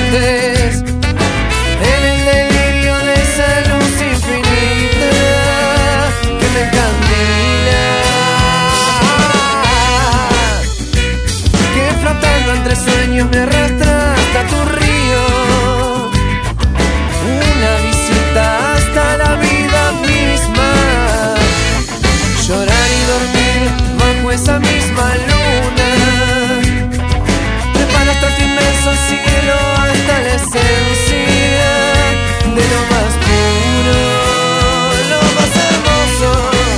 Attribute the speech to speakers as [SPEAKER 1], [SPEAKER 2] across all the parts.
[SPEAKER 1] tristes, en el delirio de esa luz infinita que me encandila, que flotando entre sueños me arrastra hasta tu río, una visita hasta la vida misma, llorar y dormir bajo esa misma luna, trepar hasta tu inmenso cielo, hasta la esencia de lo más puro, lo más hermoso.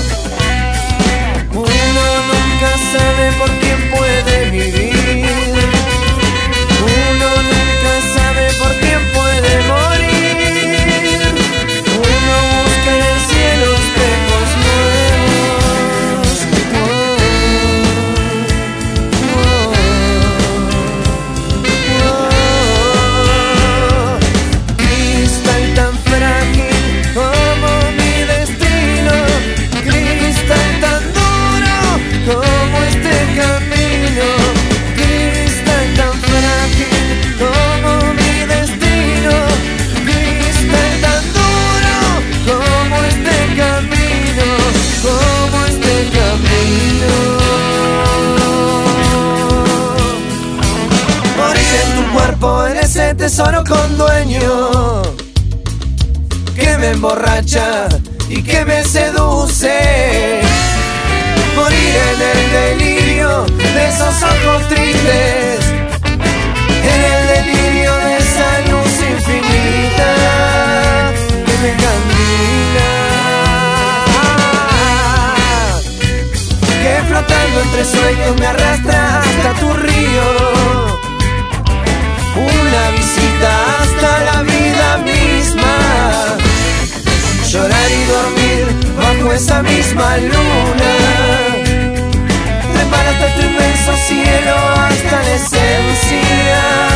[SPEAKER 1] Uno nunca sabe por quién puede vivir, uno nunca sabe por quién puede morir, uno busca en el cielo espejos nuevos. Cristal tan frágil como mi destino, cristal tan duro como este camino, cristal tan frágil como mi destino, cristal tan duro como este camino, como este camino. Morir en tu cuerpo, en ese tesoro con dueño que me emborracha y que me seduce. Morir en el delirio de esos ojos tristes, en el delirio de esa luz infinita que me encandila, que flotando entre sueños me arrastra hasta tu río, una visita hasta la vida misma, llorar y dormir bajo esa misma luna, trepar hasta tu inmenso cielo, hasta la esencia